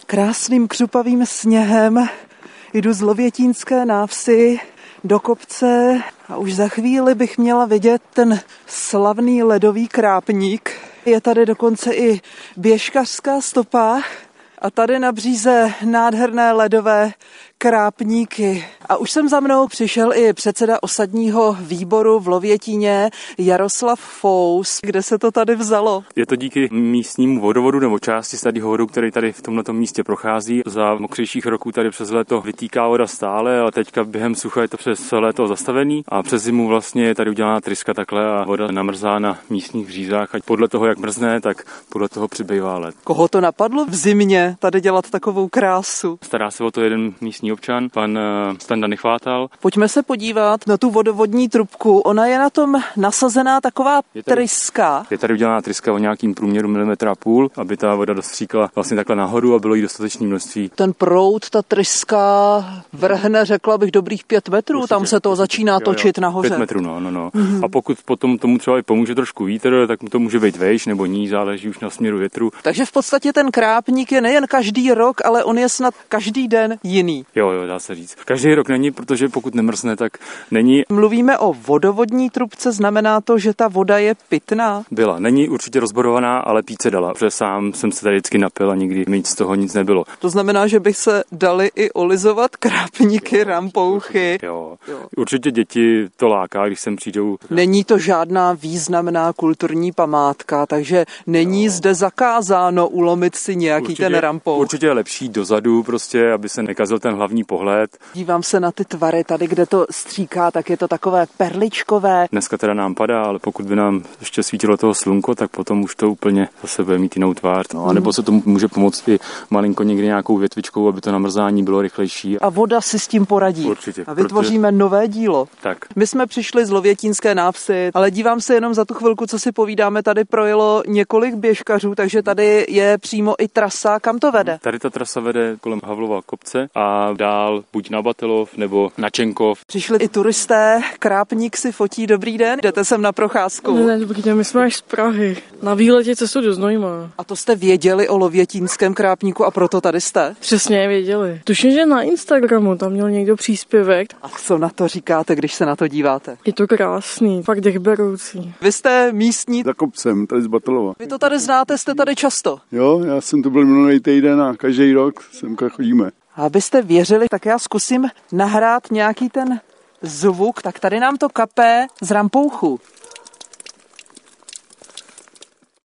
krásným křupavým sněhem jdu z Lovětínské návsi do kopce a už za chvíli bych měla vidět ten slavný ledový krápník. Je tady dokonce i běžkařská stopa a tady na bříze nádherné ledové krápníky. A už jsem za mnou přišel i předseda osadního výboru v Lovětíně Jaroslav Fous. Kde se to tady vzalo? Je to díky místnímu vodovodu nebo části starého vodu, který tady v tomto místě prochází. Za mokřejších roků tady přes léto vytýká voda stále, ale teďka během sucha je to přes léto zastavený a přes zimu vlastně je tady udělaná tryska takhle a voda namrzá na místních břízách. Ať podle toho, jak mrzne, tak podle toho přibývá led. Koho to napadlo v zimě tady dělat takovou krásu? Stará se o to jeden místní občan, pan Standa Nechvátal. Pojďme se podívat na tu vodovodní trubku. Ona je na tom nasazená taková tryska. Je tady udělaná tryska o nějakým průměru 1,5 mm, aby ta voda dostříkala vlastně takhle nahoru a bylo jí dostatečné množství. Ten proud, ta tryska vrhne, řekla bych, dobrých 5 metrů. Určitě, tam se to začíná točit nahoře. 5 metrů, no. Mm-hmm. A pokud potom tomu třeba i pomůže trošku vítr, tak to může být vejš nebo níž, záleží už na směru větru. Takže v podstatě ten krápník je nejen každý rok, ale on je snad každý den jiný. Jo, dá se říct. Každý rok není, protože pokud nemrzne, tak není. Mluvíme o vodovodní trubce, znamená to, že ta voda je pitná? Byla. Není určitě rozborovaná, ale pít se dala. Protože sám jsem se tady vždycky napil a nikdy mít z toho nic nebylo. To znamená, že by se dali i olizovat krápníky, rampouchy. Jo. Určitě děti to láká, když sem přijdou. Není to žádná významná kulturní památka, takže není zde zakázáno ulomit si nějaký ten rampouch. Určitě je lepší dozadu, prostě, aby se nekazil ten hlavní pohled. Dívám se na ty tvary tady, kde to stříká, tak je to takové perličkové. Dneska teda nám padá, ale pokud by nám ještě svítilo toho slunko, tak potom už to úplně zase bude mít jinou tvář. No, a nebo se to může pomoct i malinko někdy nějakou větvičkou, aby to namrzání bylo rychlejší. A voda si s tím poradí. Určitě. A vytvoříme nové dílo. Tak. My jsme přišli z Lovětínské návsi, ale dívám se jenom za tu chvilku, co si povídáme, tady projelo několik běžkařů, takže tady je přímo i trasa, kam to vede. Tady ta trasa vede kolem Havlova kopce a dál buď na Batelov nebo na Čenkov. Přišli i turisté, krápník si fotí. Dobrý den, jdete sem na procházku? Ne, dobrý den, my jsme až z Prahy. Na výletě cestu do Znojma. A to jste věděli o Lovětínském krápníku a proto tady jste? Přesně věděli. Tuším, že na Instagramu tam měl někdo příspěvek. A co na to říkáte, když se na to díváte? Je to krásný, fakt dechberoucí. Vy jste místní? Za kopcem, tady z Batelova. Vy to tady znáte, jste tady často? Jo, já jsem tu byl minulý týden a každý rok semka chodíme. A abyste věřili, tak já zkusím nahrát nějaký ten zvuk, tak tady nám to kape z rampouchu.